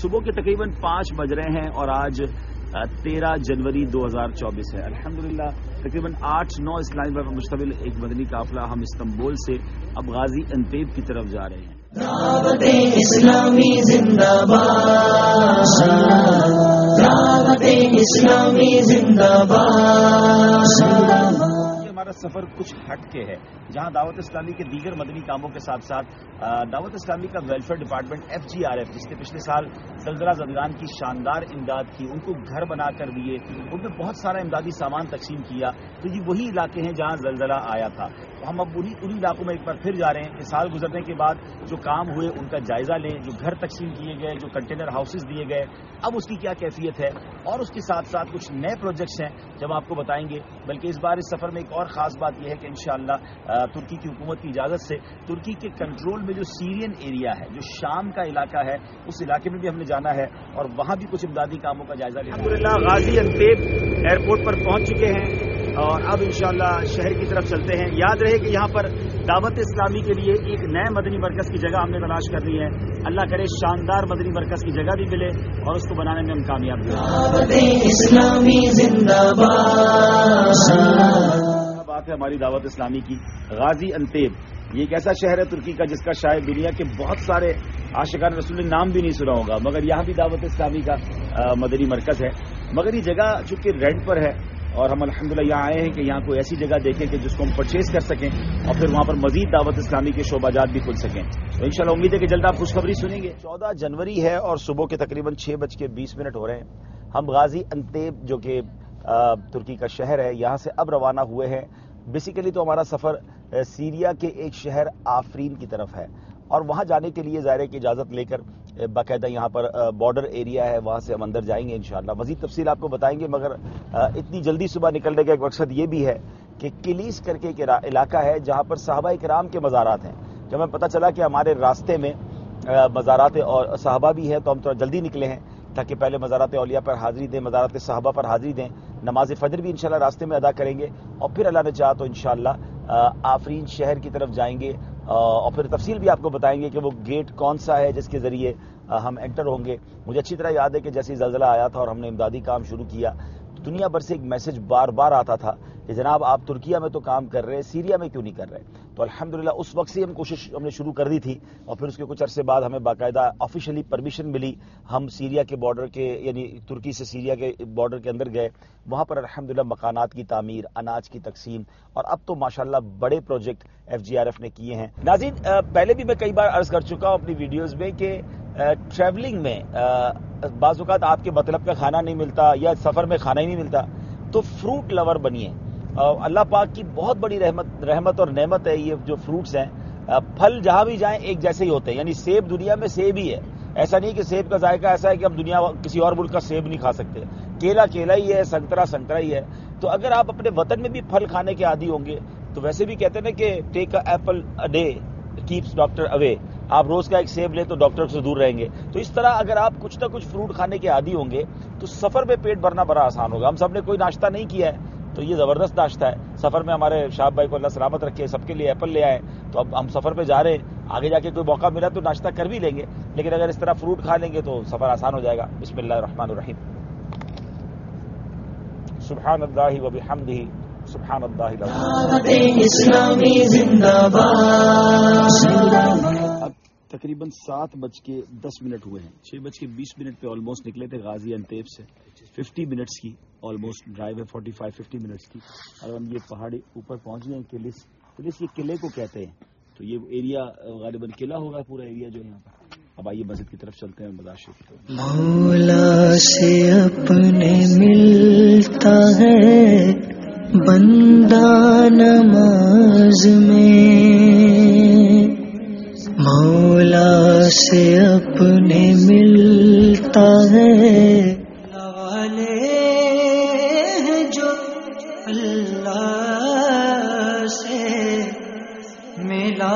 صبح کے تقریباً 5 بج رہے ہیں اور آج 13 جنوری 2024 ہے. الحمدللہ تقریباً 8-9 اسلامی پر مشتمل ایک مدنی قافلہ ہم استنبول سے اب غازی انتیب کی طرف جا رہے ہیں. دعوت اسلامی زندہ باد، دعوت اسلامی زندہ باد. ہمارا سفر کچھ ہٹ کے ہے، جہاں دعوت اسلامی کے دیگر مدنی کاموں کے ساتھ ساتھ دعوت اسلامی کا ویلفیئر ڈپارٹمنٹ FGRF جس نے پچھلے سال زلزلہ زدگان کی شاندار امداد کی، ان کو گھر بنا کر دیے، ان میں بہت سارا امدادی سامان تقسیم کیا. تو یہ وہی علاقے ہیں جہاں زلزلہ آیا تھا. تو ہم اب انہی علاقوں میں ایک بار پھر جا رہے ہیں کہ سال گزرنے کے بعد جو کام ہوئے ان کا جائزہ لیں، جو گھر تقسیم کیے گئے، جو کنٹینر ہاؤسز دیے گئے، اب اس کی کیا کیفیت ہے، اور اس کے ساتھ ساتھ کچھ نئے پروجیکٹس ہیں جب آپ کو بتائیں گے. بلکہ اس بار اس سفر میں ایک اور خاص بات یہ ہے کہ انشاءاللہ ترکی کی حکومت کی اجازت سے ترکی کے کنٹرول میں جو سیرین ایریا ہے، جو شام کا علاقہ ہے، اس علاقے میں بھی ہم نے جانا ہے اور وہاں بھی کچھ امدادی کاموں کا جائزہ لیا. الحمدللہ غازی انتیب ایئرپورٹ پر پہنچ چکے ہیں اور اب انشاءاللہ شہر کی طرف چلتے ہیں. یاد رہے کہ یہاں پر دعوت اسلامی کے لیے ایک نئے مدنی مرکز کی جگہ ہم نے تلاش کرنی ہے. اللہ کرے شاندار مدنی مرکز کی جگہ بھی ملے اور اس کو بنانے میں ہم کامیاب ہوں. دعوت اسلامی زندہ باد. بات ہے ہماری دعوت اسلامی کی. غازی انتیب یہ ایک ایسا شہر ہے ترکی کا جس کا شاید دنیا کے بہت سارے عاشقان رسول نے نام بھی نہیں سنا ہوگا، مگر یہاں بھی دعوت اسلامی کا مدنی مرکز ہے. مگر یہ جگہ چونکہ رینٹ پر ہے اور ہم الحمدللہ یہاں آئے ہیں کہ یہاں کوئی ایسی جگہ دیکھیں کہ جس کو ہم پرچیز کر سکیں اور پھر وہاں پر مزید دعوت اسلامی کے شعبہ جات بھی کھل سکیں. تو انشاءاللہ امید ہے کہ جلد آپ خوشخبری سنیں گے. 14 جنوری ہے اور صبح کے تقریباً 6:20 ہو رہے ہیں. ہم غازی انتیب جو کہ ترکی کا شہر ہے یہاں سے اب روانہ ہوئے ہیں. بیسیکلی تو ہمارا سفر سیریا کے ایک شہر آفرین کی طرف ہے اور وہاں جانے کے لیے ظاہر ہے کہ اجازت لے کر باقاعدہ یہاں پر بارڈر ایریا ہے وہاں سے ہم اندر جائیں گے انشاءاللہ. مزید تفصیل آپ کو بتائیں گے، مگر اتنی جلدی صبح نکلنے کا ایک مقصد یہ بھی ہے کہ کلیس کر کے ایک علاقہ ہے جہاں پر صحابہ کرام کے مزارات ہیں. جب ہمیں پتہ چلا کہ ہمارے راستے میں مزارات اور صحابہ بھی ہیں تو ہم تھوڑا جلدی نکلے ہیں تاکہ پہلے مزارات اولیاء پر حاضری دیں، مزارات صحابہ پر حاضری دیں، نماز فجر بھی انشاءاللہ راستے میں ادا کریں گے اور پھر اللہ نے چاہا تو انشاءاللہ آفرین شہر کی طرف جائیں گے اور پھر تفصیل بھی آپ کو بتائیں گے کہ وہ گیٹ کون سا ہے جس کے ذریعے ہم انٹر ہوں گے. مجھے اچھی طرح یاد ہے کہ جیسے زلزلہ آیا تھا اور ہم نے امدادی کام شروع کیا تو دنیا بھر سے ایک میسج بار بار آتا تھا کہ جناب آپ ترکیہ میں تو کام کر رہے ہیں، سیریا میں کیوں نہیں کر رہے. تو الحمدللہ اس وقت سے ہم نے شروع کر دی تھی اور پھر اس کے کچھ عرصے بعد ہمیں باقاعدہ آفیشیلی پرمیشن ملی. ہم سیریا کے بارڈر کے یعنی ترکی سے سیریا کے بارڈر کے اندر گئے، وہاں پر الحمدللہ مکانات کی تعمیر، اناج کی تقسیم اور اب تو ماشاءاللہ بڑے پروجیکٹ FGRF نے کیے ہیں. ناظرین پہلے بھی میں کئی بار عرض کر چکا ہوں اپنی ویڈیوز میں کہ ٹریولنگ میں بعض اوقات آپ کے مطلب کا کھانا نہیں ملتا یا سفر میں کھانا ہی نہیں ملتا تو فروٹ لور بنیے. اللہ پاک کی بہت بڑی رحمت اور نعمت ہے یہ جو فروٹس ہیں. پھل جہاں بھی جائیں ایک جیسے ہی ہوتے ہیں، یعنی سیب دنیا میں سیب ہی ہے. ایسا نہیں کہ سیب کا ذائقہ ایسا ہے کہ ہم دنیا کسی اور ملک کا سیب نہیں کھا سکتے. کیلا کیلا ہی ہے، سنترا ہی ہے. تو اگر آپ اپنے وطن میں بھی پھل کھانے کے عادی ہوں گے تو ویسے بھی کہتے ہیں نا کہ take a apple a day keeps doctor away. آپ روز کا ایک سیب لیں تو ڈاکٹر سے دور رہیں گے. تو اس طرح اگر آپ کچھ نہ کچھ فروٹ کھانے کے عادی ہوں گے تو سفر میں پیٹ بھرنا بڑا آسان ہوگا. ہم سب نے کوئی ناشتہ نہیں کیا ہے تو یہ زبردست ناشتہ ہے. سفر میں ہمارے شاہب بھائی کو اللہ سلامت رکھے، سب کے لیے ایپل لے آئے. تو اب ہم سفر پہ جا رہے ہیں، آگے جا کے کوئی موقع ملا تو ناشتہ کر بھی لیں گے، لیکن اگر اس طرح فروٹ کھا لیں گے تو سفر آسان ہو جائے گا. بسم اللہ الرحمن الرحیم. سبحان اللہ و بحمدہ سبحان اللہ اسلامی زندہ باد. اب تقریباً 7:10 ہوئے ہیں. 6:20 پہ آلموسٹ نکلے تھے غازی انتیب سے. 50 منٹس کی آلموسٹ ڈرائیو ہے، 45-50 منٹس کی. اور ہم یہ پہاڑی اوپر پہنچ گئے ہیں. کلس یہ قلعے کو کہتے ہیں. تو یہ ایریا غالباً قلعہ ہوگا پورا ایریا جو یہاں پر. اب آئیے مسجد کی طرف چلتے ہیں. مداشر کی طرف مولا سے اپنے ملتا ہے بندہ نماز میں، مولا سے اپنے ملتا ہے والے جو اللہ سے ملا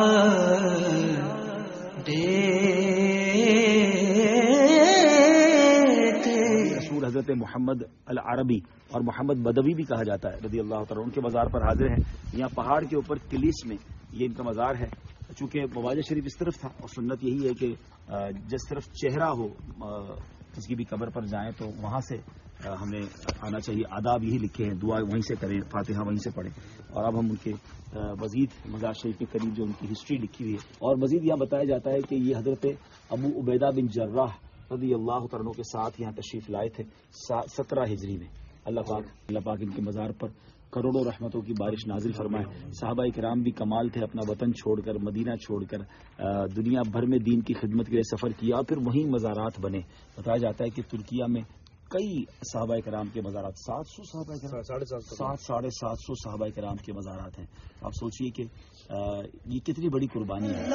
حضرت محمد العربی اور محمد بدوی بھی کہا جاتا ہے رضی اللہ تعالیٰ، ان کے مزار پر حاضر ہیں. یہاں پہاڑ کے اوپر کلیس میں یہ ان کا مزار ہے چونکہ مواجہ شریف اس طرف تھا اور سنت یہی ہے کہ جس طرف چہرہ ہو کسی بھی قبر پر جائیں تو وہاں سے ہمیں آنا چاہیے. آداب یہی لکھے ہیں, دعا وہیں سے کریں, فاتحہ وہیں سے پڑھیں. اور اب ہم ان کے مزید مزار شریف کے قریب جو ان کی ہسٹری لکھی ہوئی ہے, اور مزید یہاں بتایا جاتا ہے کہ یہ حضرت ابو عبیدہ بن جراح رضی اللہ عنہ کے ساتھ یہاں تشریف لائے تھے 17 ہجری میں. اللہ پاک ان کے مزار پر کروڑوں رحمتوں کی بارش نازل فرمائے. صحابہ کرام بھی کمال تھے, اپنا وطن چھوڑ کر, مدینہ چھوڑ کر دنیا بھر میں دین کی خدمت کے لیے سفر کیا اور پھر وہیں مزارات بنے. بتایا جاتا ہے کہ ترکیہ میں کئی صحابہ کرام کے مزارات, 700 صحابہ کرام, 750 صحابہ کرام کے مزارات ہیں. آپ سوچئے کہ یہ کتنی بڑی قربانی ہے.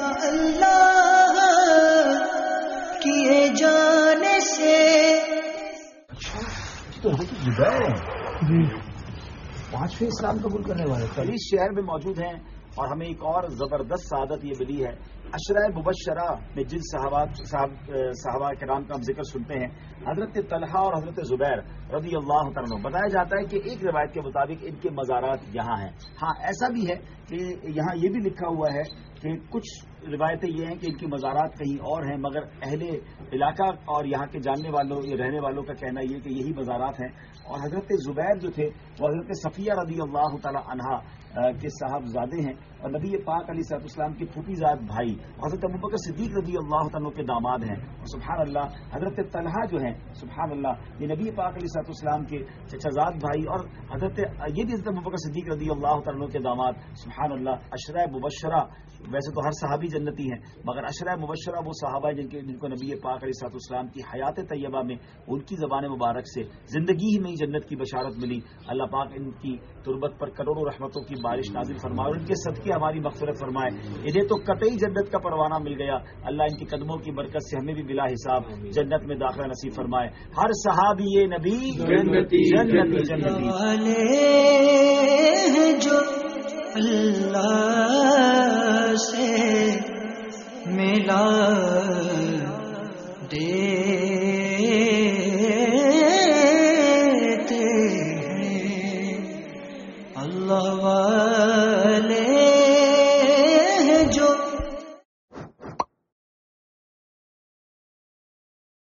کیے جانے سے تو زبیر ہیں, 5ویں اسلام قبول کرنے والے اس شہر میں موجود ہیں. اور ہمیں ایک اور زبردست سعادت یہ ملی ہے, عشرہ مبشرہ میں جن صحابہ کرام کا ہم ذکر سنتے ہیں, حضرت طلحہ اور حضرت زبیر رضی اللہ عنہ. بتایا جاتا ہے کہ ایک روایت کے مطابق ان کے مزارات یہاں ہیں. ہاں ایسا بھی ہے کہ یہاں یہ بھی لکھا ہوا ہے کہ کچھ روایتیں یہ ہیں کہ ان کی مزارات کہیں اور ہیں, مگر اہل علاقہ اور یہاں کے جاننے والوں, رہنے والوں کا کہنا یہ کہ یہی مزارات ہیں. اور حضرت زبیر جو تھے وہ حضرت صفیہ رضی اللہ تعالی عنہا کے صاحبزادے ہیں اور نبی پاک علیہ الصلوۃ والسلام کے پھوپھی زاد بھائی حضرت ابوبکر صدیق رضی اللہ عنہ کے داماد ہیں. اور سبحان اللہ حضرت طلحہ جو ہیں, سبحان اللہ, یہ نبی پاک علیہ الصلوۃ والسلام کے چچا زاد بھائی اور یہ بھی حضرت ابوبکر صدیق رضی اللہ عنہ کے داماد. سبحان اللہ. عشرہ مبشرہ, ویسے تو ہر صحابی جنتی ہیں, مگر عشرہ مبشرہ وہ صحابہ جن کو نبی پاک علیہ الصلوۃ والسلام کی حیات طیبہ میں ان کی زبان مبارک سے زندگی ہی میں جنت کی بشارت ملی. اللہ پاک ان کی تربت پر کروڑوں رحمتوں کی بارش نازل فرمائے اور ان کے صدقے ہماری مغفرت فرمائے. انہیں تو قطعی جنت کا پروانہ مل گیا. اللہ ان کے قدموں کی برکت سے ہمیں بھی بلا حساب جنت میں داخلہ نصیب فرمائے. ہر صحابی یہ نبی جنتی جو اللہ سے ملا دیتے ہیں, اللہ والے